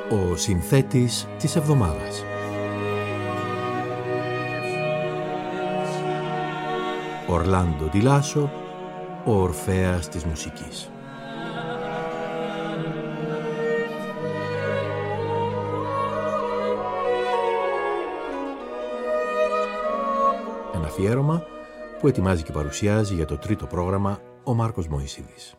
Ο συνθέτης της εβδομάδας. Ορλάντο Ντι Λάσο, ο Ορφέας της μουσικής. Ένα αφιέρωμα που ετοιμάζει και παρουσιάζει για το τρίτο πρόγραμμα ο Μάρκος Μωυσίδης.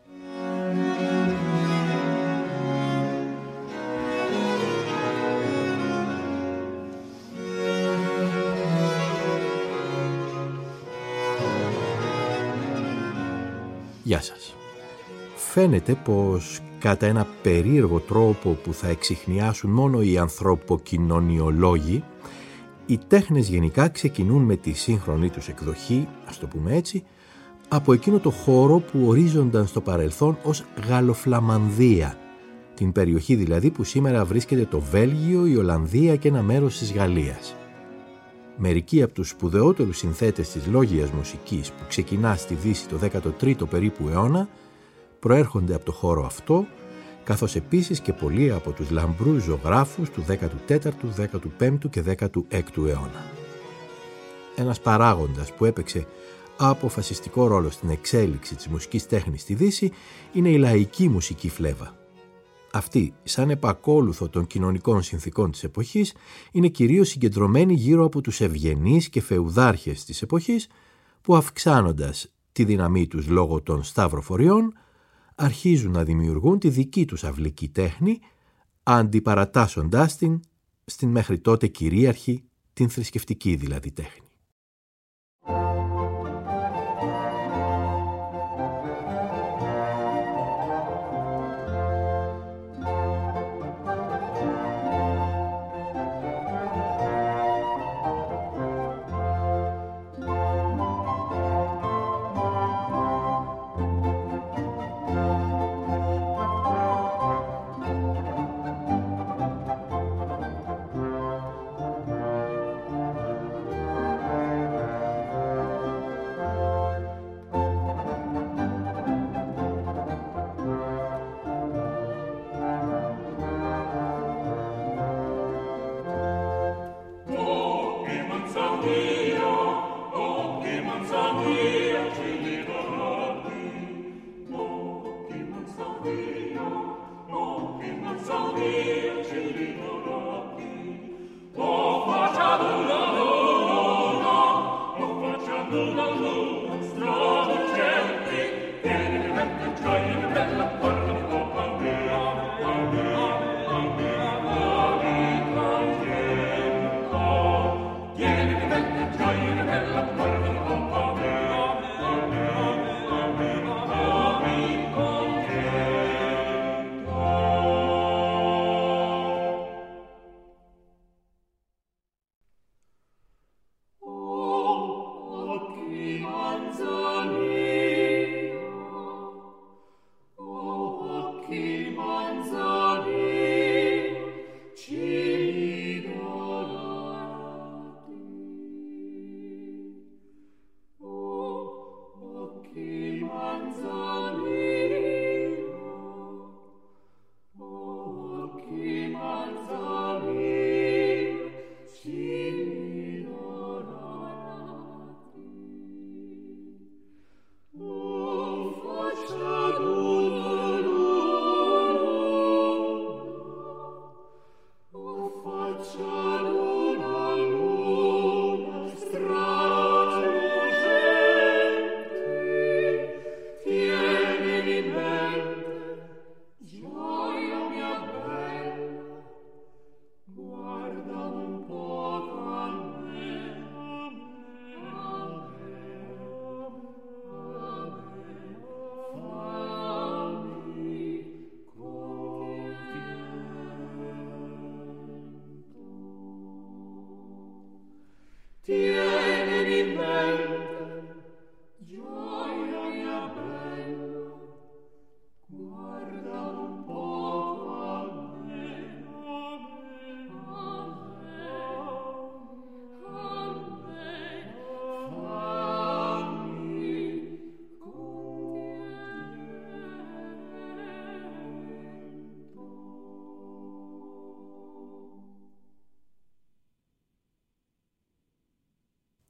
Γεια σας. Φαίνεται πως κατά ένα περίεργο τρόπο που θα εξιχνιάσουν μόνο οι ανθρωποκοινωνιολόγοι, οι τέχνες γενικά ξεκινούν με τη σύγχρονη τους εκδοχή, ας το πούμε έτσι, από εκείνο το χώρο που ορίζονταν στο παρελθόν ως Γαλλοφλαμανδία, την περιοχή δηλαδή που σήμερα βρίσκεται το Βέλγιο, η Ολλανδία και ένα μέρος της Γαλλίας. Μερικοί από τους σπουδαιότερους συνθέτες της λόγιας μουσικής που ξεκινά στη Δύση το 13ο περίπου αιώνα προέρχονται από το χώρο αυτό, καθώς επίσης και πολλοί από τους λαμπρούς ζωγράφους του 14ου, 15ου και 16ου αιώνα. Ένας παράγοντας που έπαιξε αποφασιστικό ρόλο στην εξέλιξη της μουσικής τέχνης στη Δύση είναι η λαϊκή μουσική φλέβα. Αυτή, σαν επακόλουθο των κοινωνικών συνθηκών της εποχής, είναι κυρίως συγκεντρωμένη γύρω από τους ευγενείς και φεουδάρχες της εποχής που, αυξάνοντας τη δύναμή τους λόγω των σταυροφοριών, αρχίζουν να δημιουργούν τη δική τους αυλική τέχνη, αντιπαρατάσσοντάς την στην μέχρι τότε κυρίαρχη, την θρησκευτική δηλαδή τέχνη.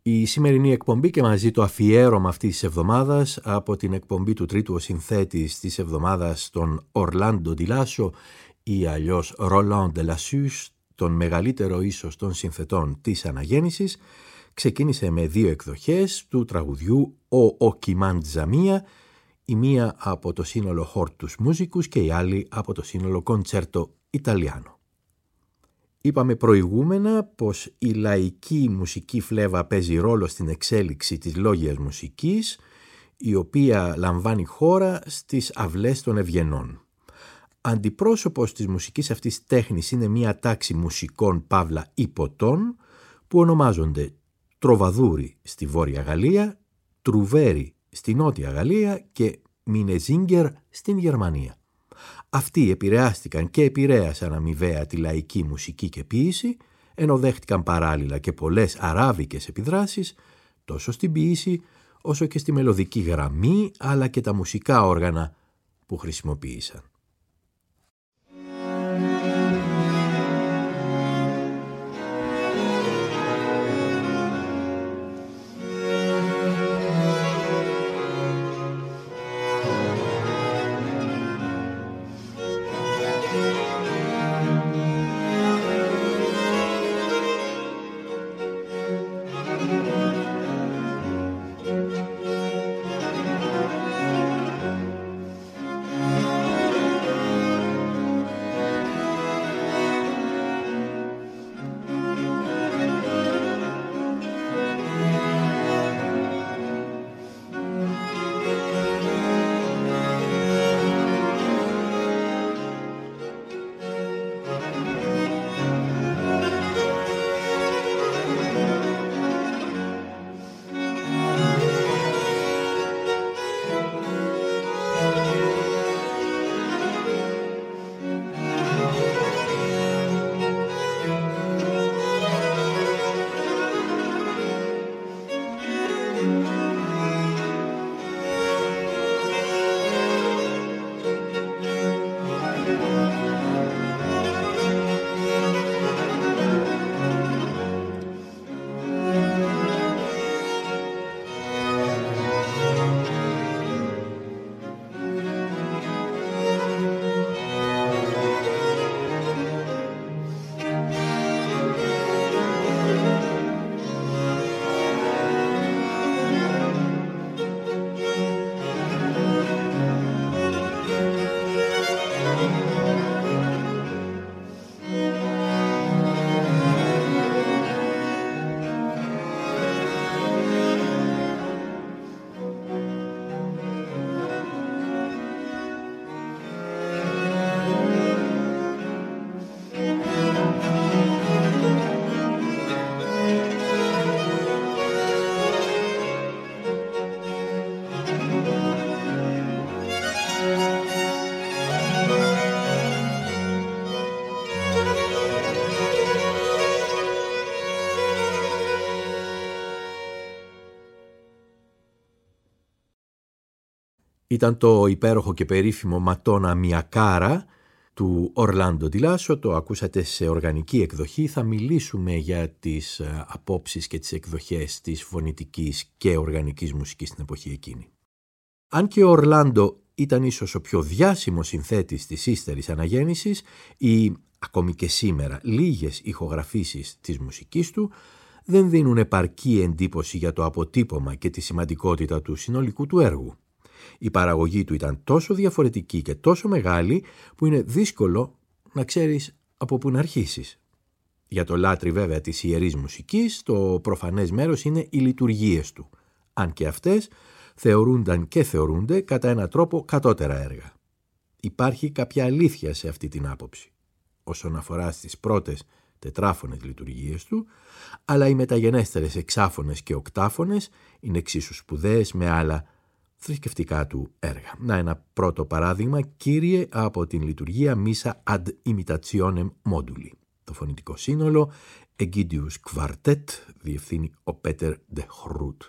Η σημερινή εκπομπή και μαζί το αφιέρωμα αυτής της εβδομάδας από την εκπομπή του τρίτου ο συνθέτης της εβδομάδας, τον Ορλάντο Ντι Λάσο ή αλλιώς Roland de Lassus, τον μεγαλύτερο ίσως των συνθετών της αναγέννησης, ξεκίνησε με 2 εκδοχές του τραγουδιού «Ο Κιμάντζα-Μία», η μία από το σύνολο Hortus Musicus και η άλλη από το σύνολο Concerto Italiano. Είπαμε προηγούμενα πως η λαϊκή μουσική φλέβα παίζει ρόλο στην εξέλιξη της λόγιας μουσικής, η οποία λαμβάνει χώρα στις αυλές των ευγενών. Αντιπρόσωπος της μουσικής αυτής τέχνης είναι μια τάξη μουσικών παύλα υποτών που ονομάζονται τροβαδούρι στη Βόρεια Γαλλία, τρουβέρι στη Νότια Γαλλία και μινεζίνγκερ στην Γερμανία. Αυτοί επηρεάστηκαν και επηρέασαν αμοιβαία τη λαϊκή μουσική και ποίηση, ενώ δέχτηκαν παράλληλα και πολλές αράβικες επιδράσεις, τόσο στην ποίηση όσο και στη μελωδική γραμμή, αλλά και τα μουσικά όργανα που χρησιμοποίησαν. Ήταν το υπέροχο και περίφημο Ματώνα Μια Κάρα του Ορλάντο Ντι Λάσο, το ακούσατε σε οργανική εκδοχή. Θα μιλήσουμε για τις απόψεις και τις εκδοχές της φωνητικής και οργανικής μουσικής στην εποχή εκείνη. Αν και ο Ορλάντο ήταν ίσως ο πιο διάσημος συνθέτης της ύστερης αναγέννησης, ή ακόμη και σήμερα λίγες ηχογραφήσεις της μουσικής του δεν δίνουν επαρκή εντύπωση για το αποτύπωμα και τη σημαντικότητα του συνολικού του έργου. Η παραγωγή του ήταν τόσο διαφορετική και τόσο μεγάλη που είναι δύσκολο να ξέρεις από πού να αρχίσεις. Για το λάτρη βέβαια της ιερής μουσικής, το προφανές μέρος είναι οι λειτουργίες του, αν και αυτές θεωρούνταν και θεωρούνται κατά έναν τρόπο κατώτερα έργα. Υπάρχει κάποια αλήθεια σε αυτή την άποψη, όσον αφορά στις πρώτες τετράφωνες λειτουργίες του, αλλά οι μεταγενέστερες εξάφωνες και οκτάφωνες είναι εξίσου σπουδαίες με άλλα θρησκευτικά του έργα. Να ένα πρώτο παράδειγμα, κύριε, από την λειτουργία Missa ad imitationem moduli. Το φωνητικό σύνολο Aegidius Quartet διευθύνει ο Πέτερ Ντε Χρούτ.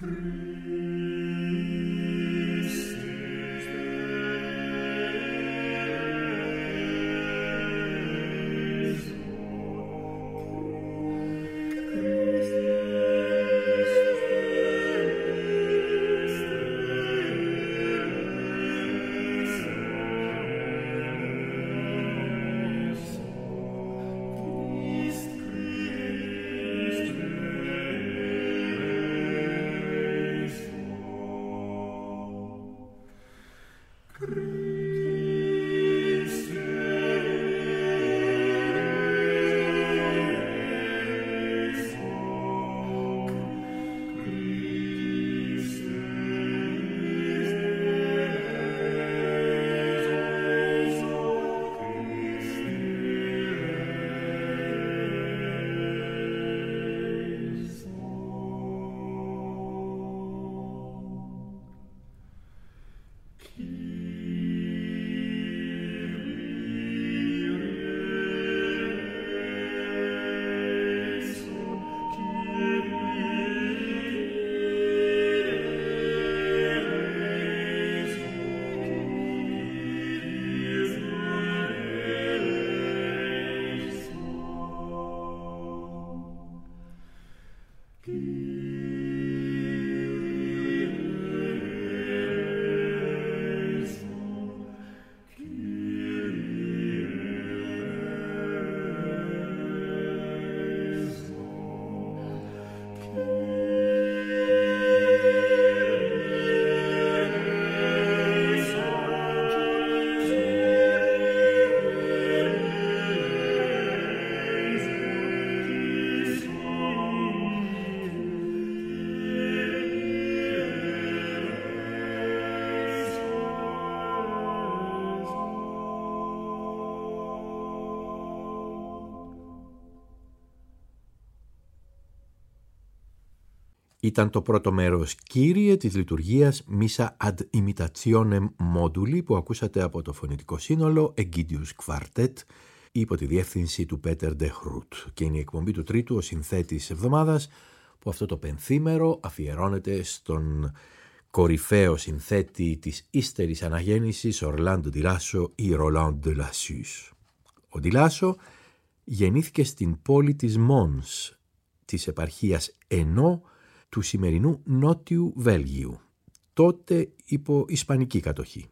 Ήταν το πρώτο μέρος, κύριε, της λειτουργίας Missa ad imitationem moduli που ακούσατε από το φωνητικό σύνολο Aegidius Quartet υπό τη διεύθυνση του Πέτερ Ντε Χρούτ. Και είναι η εκπομπή του τρίτου, ο συνθέτης εβδομάδας, που αυτό το πενθήμερο αφιερώνεται στον κορυφαίο συνθέτη της ύστερης αναγέννησης Ορλάντο Ντι Λάσο ή Ρολάν ντε Λασσούς. Ο Ντι Λάσο γεννήθηκε στην πόλη της Μόνς, της επαρχίας Ενό, του σημερινού Νότιου Βέλγιου, τότε υπό Ισπανική κατοχή.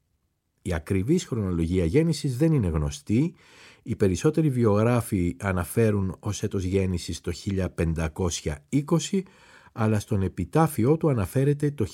Η ακριβής χρονολογία γέννησης δεν είναι γνωστή, οι περισσότεροι βιογράφοι αναφέρουν ως έτος γέννησης το 1520, αλλά στον επιτάφιό του αναφέρεται το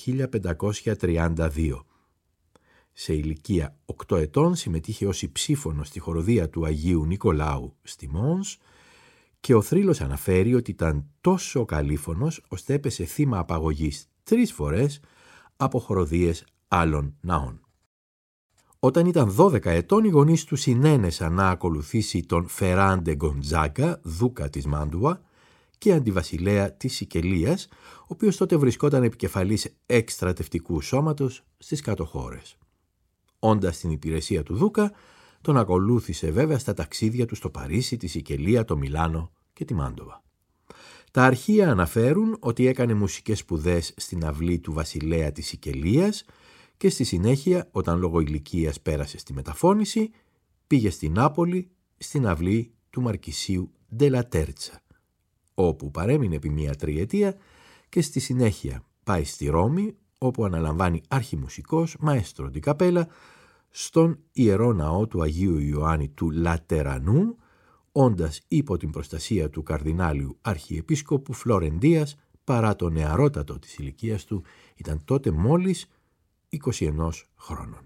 1532. Σε ηλικία 8 ετών συμμετείχε ως υψήφωνος στη χοροδία του Αγίου Νικολάου στη Μόνς, και ο θρύλος αναφέρει ότι ήταν τόσο καλήφωνος ώστε έπεσε θύμα απαγωγής 3 φορές από χοροδίες άλλων ναών. Όταν ήταν 12 ετών, οι γονείς του συνένεσαν να ακολουθήσει τον Φεράντε Γκοντζάγκα, δούκα της Μάντουα και αντιβασιλέα της Σικελίας, ο οποίος τότε βρισκόταν επικεφαλής εκστρατευτικού σώματος στις κάτω χώρες. Όντας στην υπηρεσία του δούκα, τον ακολούθησε βέβαια στα ταξίδια του στο Παρίσι, τη Σικελία, το Μιλάνο και τη Μάντοβα. Τα αρχεία αναφέρουν ότι έκανε μουσικές σπουδές στην αυλή του βασιλέα της Σικελίας και στη συνέχεια, όταν λόγω ηλικίας πέρασε στη μεταφώνηση, πήγε στην Νάπολη στην αυλή του Μαρκισίου Ντελα Τέρτσα, όπου παρέμεινε επί 1 τριετία και στη συνέχεια πάει στη Ρώμη, όπου αναλαμβάνει αρχιμουσικός, μαέστρο ντι καπέλα, στον Ιερό Ναό του Αγίου Ιωάννη του Λατερανού, όντας υπό την προστασία του καρδινάλιου αρχιεπίσκοπου Φλωρεντίας, παρά το νεαρότατο της ηλικίας του, ήταν τότε μόλις 21 χρόνων.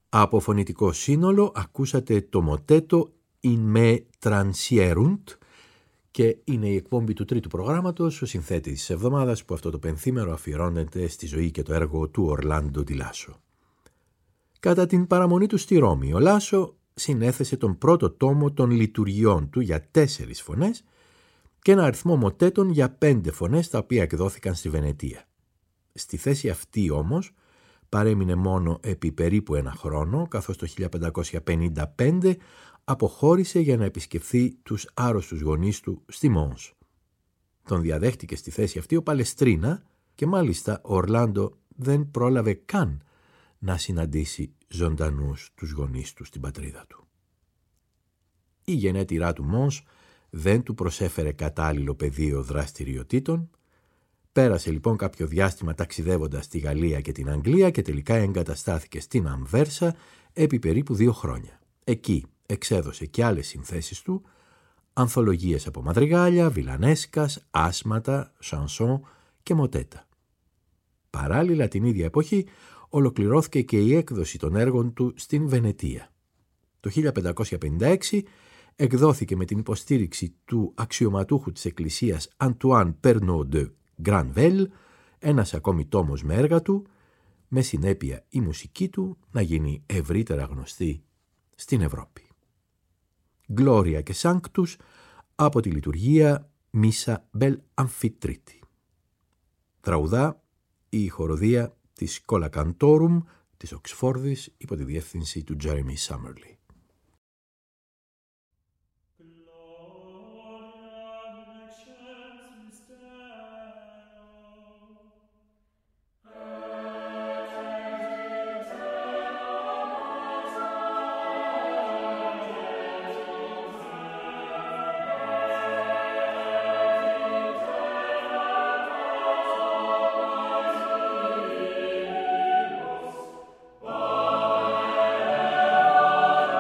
Από φωνητικό σύνολο ακούσατε το μοτέτο «In me transierunt» και είναι η εκπομπή του τρίτου προγράμματος, ο συνθέτης της εβδομάδας, που αυτό το πενθήμερο αφιερώνεται στη ζωή και το έργο του Ορλάντο ντι Λάσο. Κατά την παραμονή του στη Ρώμη, ο Λάσο συνέθεσε τον πρώτο τόμο των λειτουργιών του για 4 φωνές και ένα αριθμό μοτέτων για 5 φωνές, τα οποία εκδόθηκαν στη Βενετία. Στη θέση αυτή όμως παρέμεινε μόνο επί περίπου 1 χρόνο, καθώς το 1555 αποχώρησε για να επισκεφθεί τους άρρωστους γονείς του στη Μόνς. Τον διαδέχτηκε στη θέση αυτή ο Παλεστρίνα και μάλιστα ο Ορλάντο δεν πρόλαβε καν να συναντήσει ζωντανούς τους γονείς του στην πατρίδα του. Η γενέτειρά του Μόνς δεν του προσέφερε κατάλληλο πεδίο δραστηριοτήτων. Πέρασε λοιπόν κάποιο διάστημα ταξιδεύοντας στη Γαλλία και την Αγγλία και τελικά εγκαταστάθηκε στην Αμβέρσα επί περίπου 2 χρόνια. Εκεί εξέδωσε και άλλες συνθέσεις του, ανθολογίες από μαδριγάλια, βιλανέσκας, άσματα, σανσόν και μοτέτα. Παράλληλα την ίδια εποχή ολοκληρώθηκε και η έκδοση των έργων του στην Βενετία. Το 1556 εκδόθηκε με την υποστήριξη του αξιωματούχου της Εκκλησίας Antoine Pernaud de Granvelle ένας ακόμη τόμος με έργα του, με συνέπεια η μουσική του να γίνει ευρύτερα γνωστή στην Ευρώπη. Γκλώρια και Σάνκτους από τη λειτουργία Μίσα Μπελ Αμφιτρίτη. Τραγουδά η χοροδία της Schola Cantorum της Οξφόρδης υπό τη διεύθυνση του Jeremy Summerly. Oh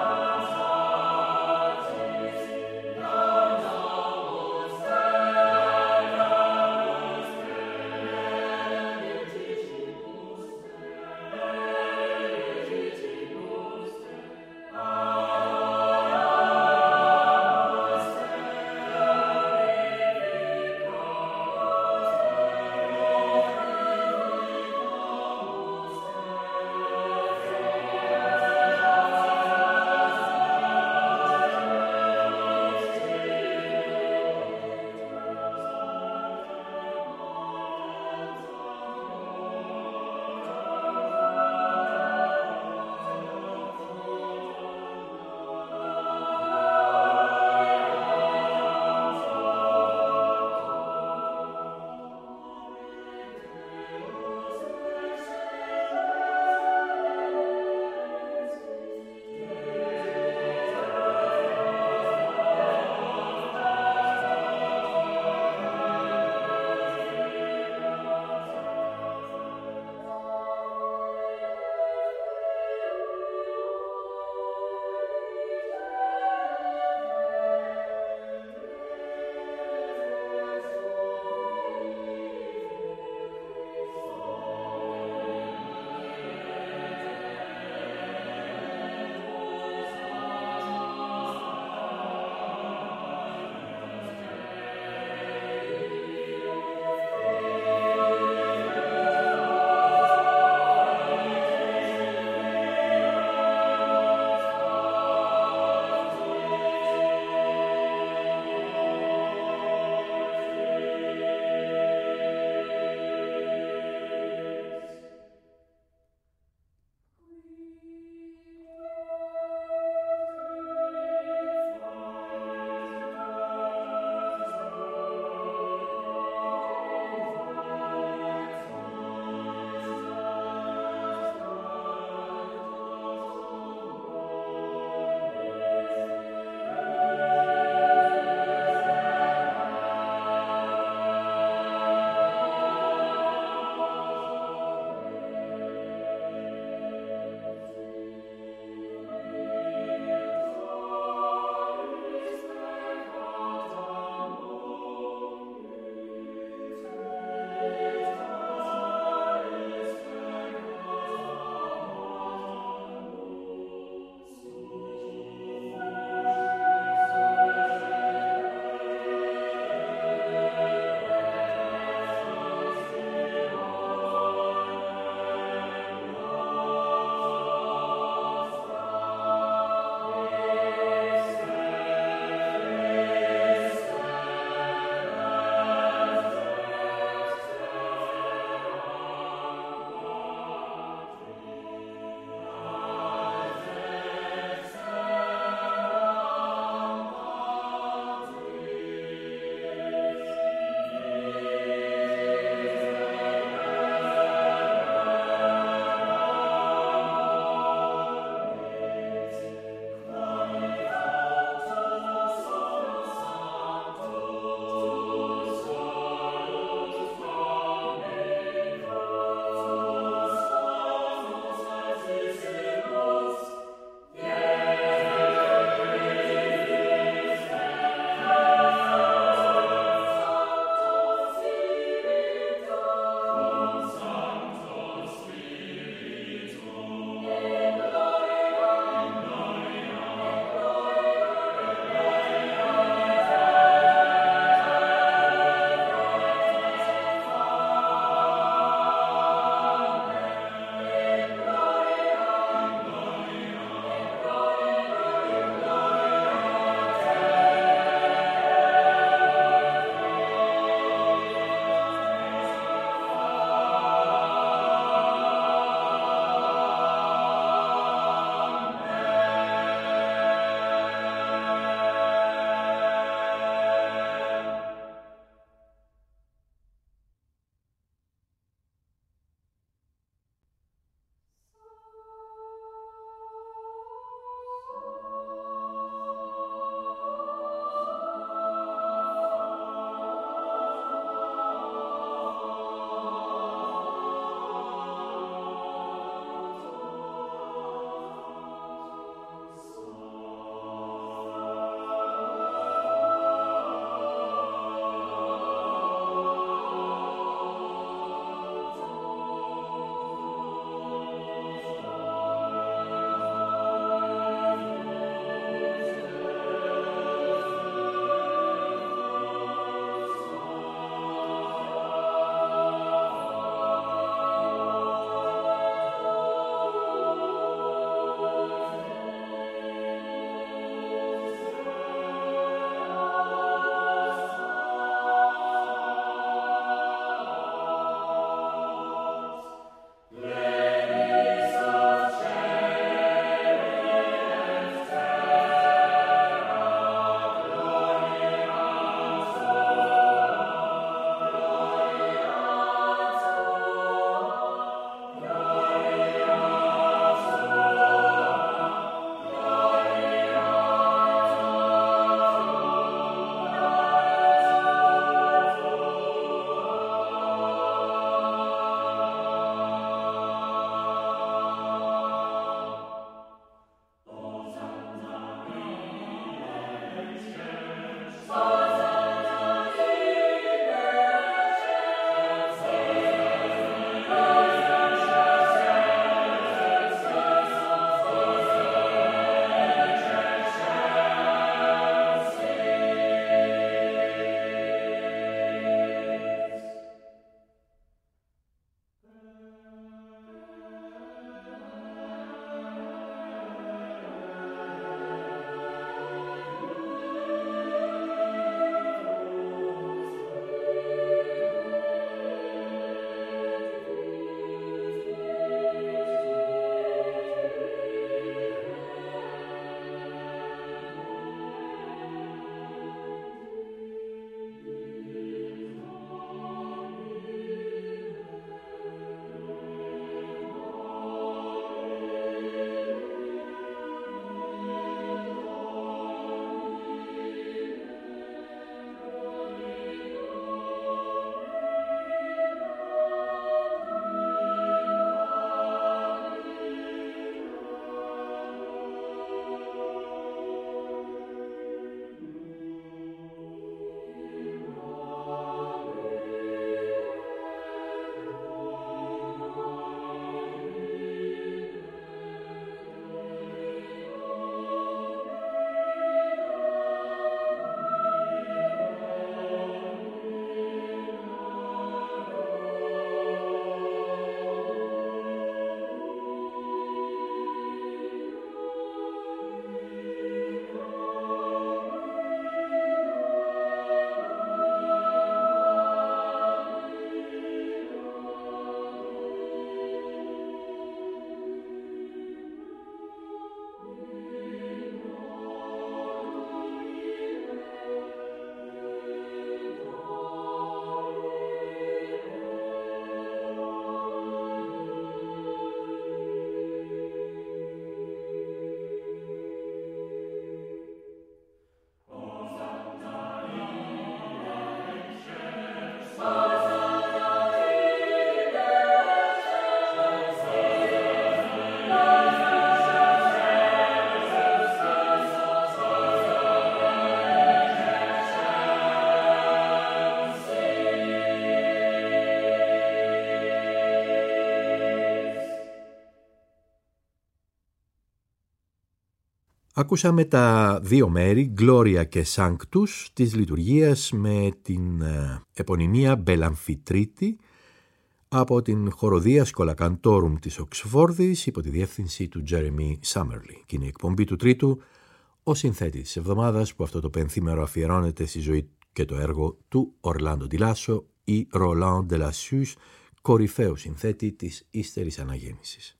Ακούσαμε τα δύο μέρη, Gloria και Sanctus, της λειτουργίας με την επωνυμία Bellamphitríti από την χοροδία Schola Cantorum της Οξφόρδης υπό τη διεύθυνση του Jeremy Summerly. Και είναι η εκπομπή του Τρίτου, ο συνθέτης της εβδομάδας, που αυτό το πενθήμερο αφιερώνεται στη ζωή και το έργο του Orlando Di Lasso ή Roland de Lassus, κορυφαίου συνθέτη της ύστερης αναγέννησης.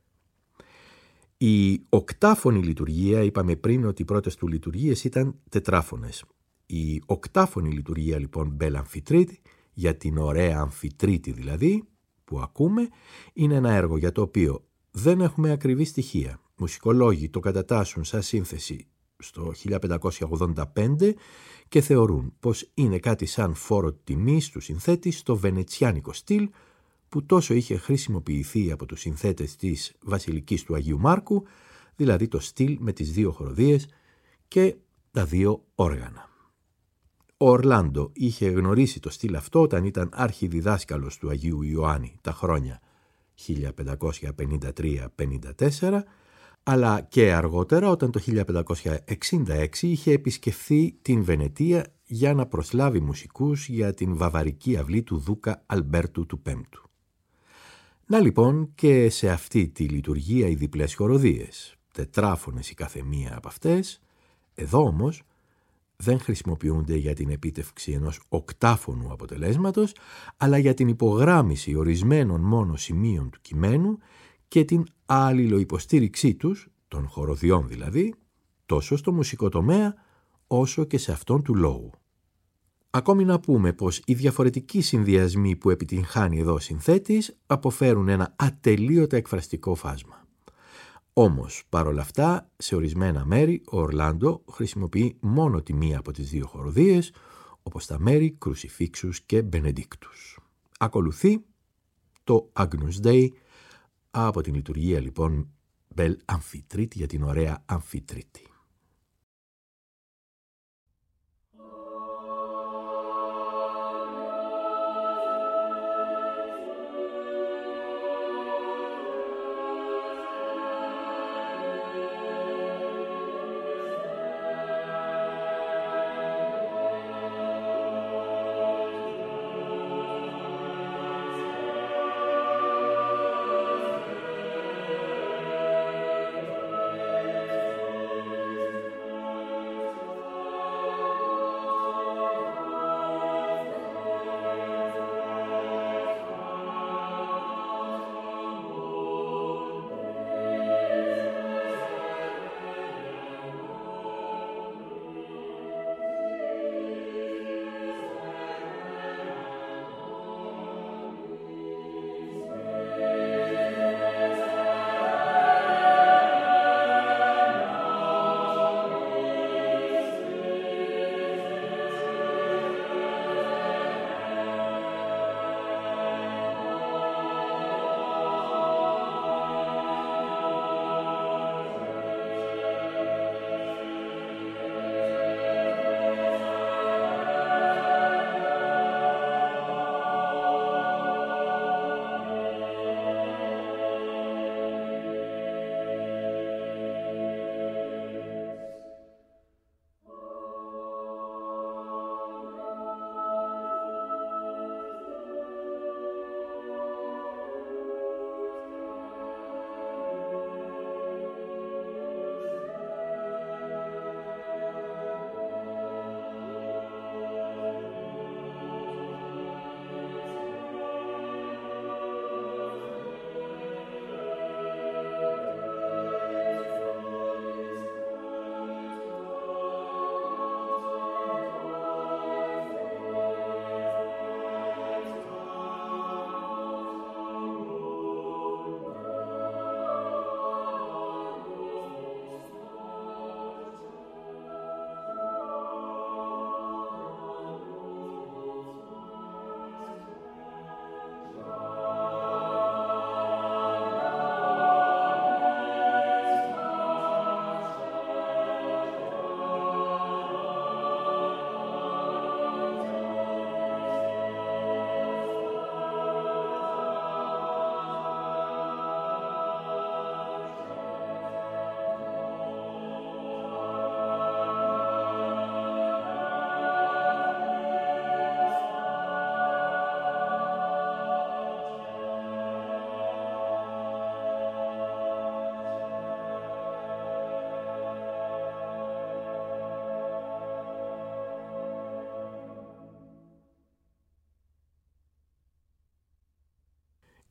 Η οκτάφωνη λειτουργία, είπαμε πριν ότι οι πρώτες του λειτουργίες ήταν τετράφωνες. Η οκτάφωνη λειτουργία λοιπόν Bellamphitríti, για την ωραία Αμφιτρίτη δηλαδή, που ακούμε, είναι ένα έργο για το οποίο δεν έχουμε ακριβή στοιχεία. Μουσικολόγοι το κατατάσσουν σαν σύνθεση στο 1585 και θεωρούν πως είναι κάτι σαν φόρο τιμής του συνθέτη στο βενετσιάνικο στυλ, που τόσο είχε χρησιμοποιηθεί από τους συνθέτες της Βασιλικής του Αγίου Μάρκου, δηλαδή το στυλ με τις δύο χοροδίες και τα δύο όργανα. Ο Ορλάντο είχε γνωρίσει το στυλ αυτό όταν ήταν αρχιδιδάσκαλος του Αγίου Ιωάννη τα χρόνια 1553-54, αλλά και αργότερα όταν το 1566 είχε επισκεφθεί την Βενετία για να προσλάβει μουσικούς για την βαβαρική αυλή του Δούκα Αλμπέρτου του Πέμπτου. Να λοιπόν και σε αυτή τη λειτουργία οι διπλές χοροδίες, τετράφωνες η καθεμία από αυτές, εδώ όμως δεν χρησιμοποιούνται για την επίτευξη ενός οκτάφωνου αποτελέσματος, αλλά για την υπογράμμιση ορισμένων μόνο σημείων του κειμένου και την αλληλοϊποστήριξή τους, των χοροδιών δηλαδή, τόσο στο μουσικό τομέα όσο και σε αυτόν του λόγου. Ακόμη να πούμε πως οι διαφορετικοί συνδυασμοί που επιτυγχάνει εδώ ο συνθέτης αποφέρουν ένα ατελείωτα εκφραστικό φάσμα. Όμως, παρόλα αυτά, σε ορισμένα μέρη ο Ορλάντο χρησιμοποιεί μόνο τη μία από τις δύο χοροδίες, όπως τα μέρη Κρουσιφίξους και Μπενεντίκτους. Ακολουθεί το Agnus Dei από την λειτουργία λοιπόν Bellamphitríti για την ωραία Αμφιτρίτη.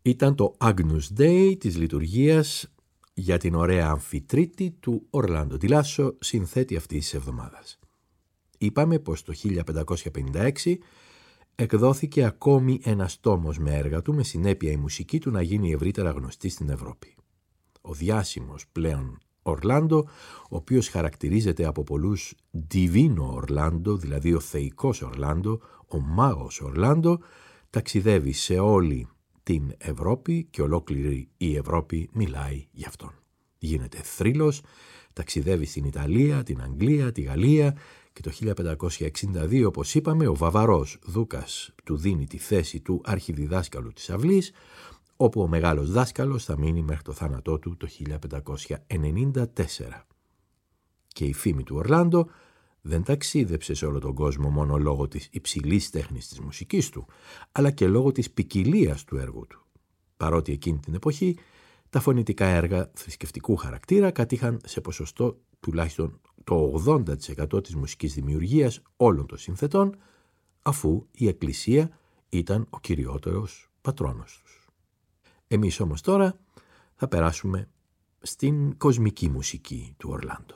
Ήταν το Agnus Dei της λειτουργίας για την ωραία αμφιτρίτη του Ορλάντο Ντι Λάσο, συνθέτη αυτής της εβδομάδας. Είπαμε πως το 1556 εκδόθηκε ακόμη ένας τόμος με έργα του, με συνέπεια η μουσική του να γίνει ευρύτερα γνωστή στην Ευρώπη. Ο διάσημος πλέον Ορλάντο, ο οποίος χαρακτηρίζεται από πολλούς Divino Ορλάντο, δηλαδή ο θεϊκός Ορλάντο, ο μάγος Ορλάντο, ταξιδεύει σε όλη την Ευρώπη και ολόκληρη η Ευρώπη μιλάει γι' αυτόν. Γίνεται θρύλος, ταξιδεύει στην Ιταλία, την Αγγλία, τη Γαλλία και το 1562, όπως είπαμε, ο Βαβαρός δούκας του δίνει τη θέση του αρχιδιδάσκαλου της αυλής, όπου ο μεγάλος δάσκαλος θα μείνει μέχρι το θάνατό του το 1594. Και η φήμη του Ορλάντο δεν ταξίδεψε σε όλο τον κόσμο μόνο λόγω της υψηλής τέχνης της μουσικής του, αλλά και λόγω της ποικιλίας του έργου του. Παρότι εκείνη την εποχή τα φωνητικά έργα θρησκευτικού χαρακτήρα κατήχαν σε ποσοστό τουλάχιστον το 80% της μουσικής δημιουργίας όλων των συνθετών, αφού η Εκκλησία ήταν ο κυριότερος πατρόνος τους. Εμείς όμως τώρα θα περάσουμε στην κοσμική μουσική του Ορλάντο.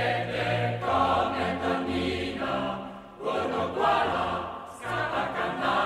Scappa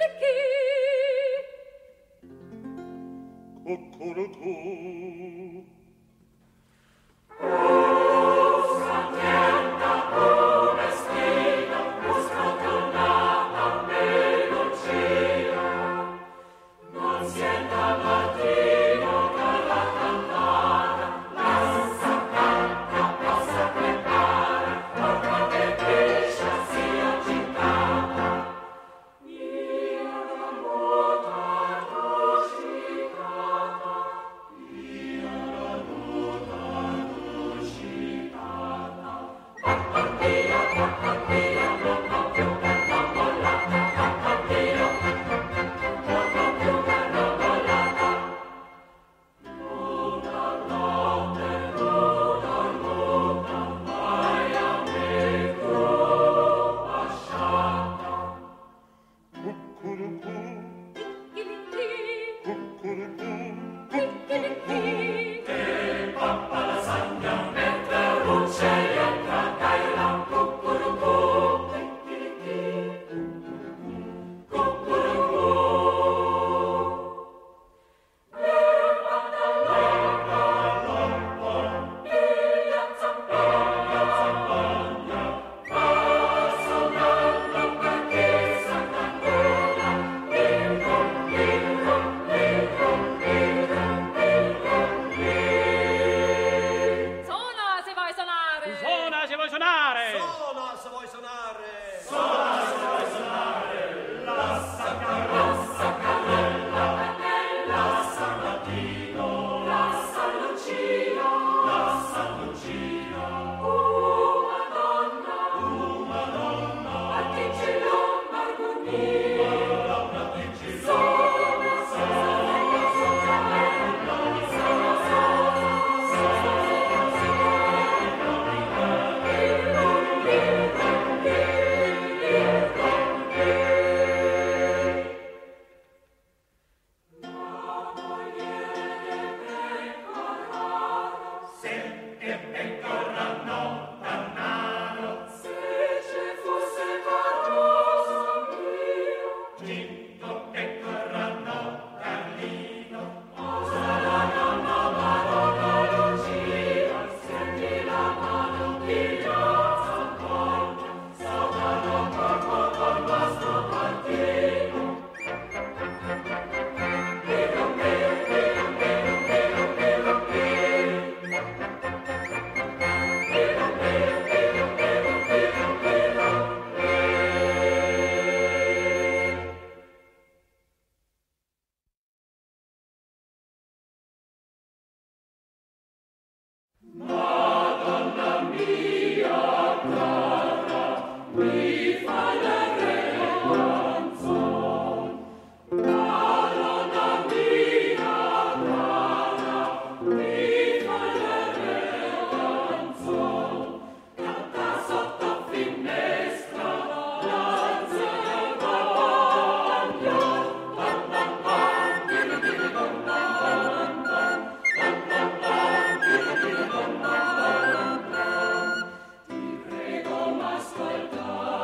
Ascolta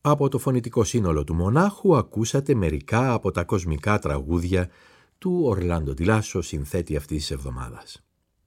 Από το φωνητικό σύνολο του Μονάχου ακούσατε μερικά από τα κοσμικά τραγούδια του Ορλάντο ντι Λάσο, συνθέτη αυτής της εβδομάδας.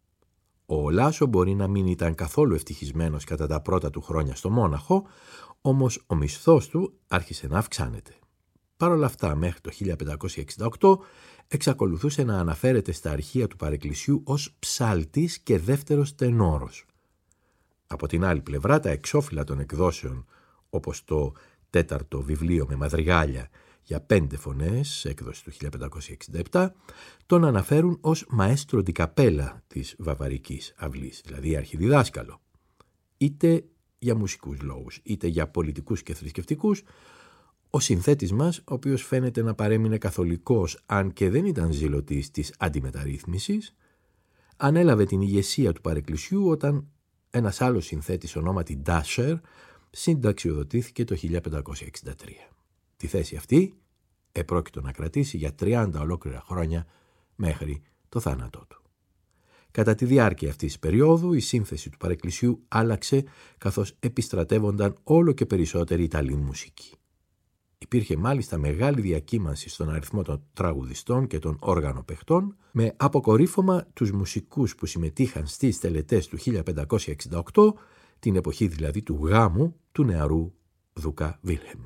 Ο Λάσο μπορεί να μην ήταν καθόλου ευτυχισμένος κατά τα πρώτα του χρόνια στο Μόναχο, όμως ο μισθός του άρχισε να αυξάνεται. Παρ' όλα αυτά, μέχρι το 1568 εξακολουθούσε να αναφέρεται στα αρχεία του παρεκκλησιού ως ψάλτης και δεύτερος τενόρος. Από την άλλη πλευρά, τα εξώφυλλα των εκδόσεων, όπως το τέταρτο βιβλίο με μαδριγάλια για 5 φωνές, έκδοση του 1567, τον αναφέρουν ως μαέστρο ντι καπέλα της βαβαρικής αυλής, δηλαδή αρχιδιδάσκαλο. Είτε για μουσικούς λόγους, είτε για πολιτικούς και θρησκευτικούς, ο συνθέτης μας, ο οποίος φαίνεται να παρέμεινε καθολικός, αν και δεν ήταν ζηλωτής της αντιμεταρρύθμισης, ανέλαβε την ηγεσία του παρεκκλησιού όταν ένας άλλος συνθέτης ονόματι Ντάσερ συνταξιοδοτήθηκε το 1563. Τη θέση αυτή επρόκειτο να κρατήσει για 30 ολόκληρα χρόνια μέχρι το θάνατό του. Κατά τη διάρκεια αυτής της περίοδου η σύνθεση του παρεκκλησιού άλλαξε, καθώς επιστρατεύονταν όλο και περισσότεροι Ιταλοί μουσικοί. Υπήρχε μάλιστα μεγάλη διακύμανση στον αριθμό των τραγουδιστών και των όργανοπαιχτών, με αποκορύφωμα τους μουσικούς που συμμετείχαν στις τελετές του 1568, την εποχή δηλαδή του γάμου του νεαρού δούκα Βίλχεμ.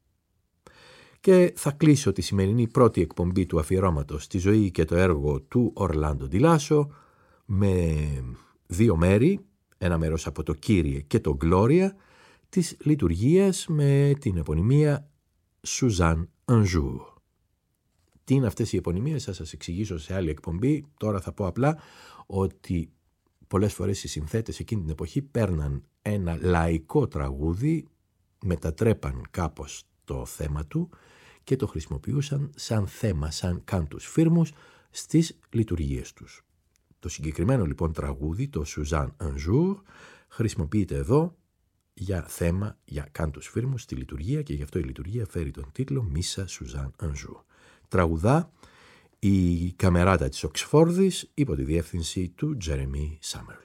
Και θα κλείσω τη σημερινή πρώτη εκπομπή του αφιερώματος στη ζωή και το έργο του Ορλάντο ντι Λάσο με 2 μέρη, ένα μέρος από το Κύριε και το Γκλώρια, της λειτουργίας με την επωνυμία Σουζάν un jour. Τι είναι αυτές οι επωνυμίες θα σας εξηγήσω σε άλλη εκπομπή. Τώρα θα πω απλά ότι πολλές φορές οι συνθέτες εκείνη την εποχή παίρναν ένα λαϊκό τραγούδι, μετατρέπαν κάπως το θέμα του και το χρησιμοποιούσαν σαν θέμα, σαν κάντους φύρμους στις λειτουργίες τους. Το συγκεκριμένο λοιπόν τραγούδι, το Suzanne un jour, χρησιμοποιείται εδώ για θέμα, για κάντους φύρμους στη λειτουργία και γι' αυτό η λειτουργία φέρει τον τίτλο Μίσα Suzanne un jour. Τραγουδά η καμεράτα της Οξφόρδης υπό τη διεύθυνση του Τζέρεμι Σάμερλι.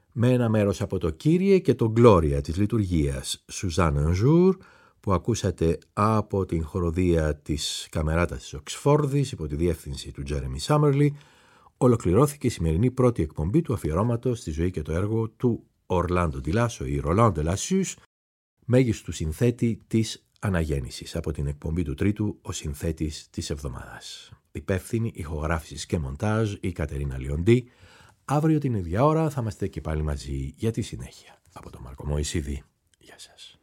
με ένα μέρος από το Κύριε και το Gloria της λειτουργίας Suzanne un jour, που ακούσατε από την χοροδία της Καμεράτας της Οξφόρδης υπό τη διεύθυνση του Τζέρεμι Σάμερλι, ολοκληρώθηκε η σημερινή πρώτη εκπομπή του αφιερώματος στη ζωή και το έργο του Ορλάντο Ντιλάσο ή Ρολάν ντε Λασσούς, μέγιστου συνθέτη της Αναγέννησης, από την εκπομπή του Τρίτου, ο συνθέτης της εβδομάδας. Υπεύθυνη ηχογράφησης και μοντάζ η Κατερίνα Λιοντή. Αύριο την ίδια ώρα θα είμαστε και πάλι μαζί για τη συνέχεια. Από τον Μάρκο Μωυσίδη. Γεια σας.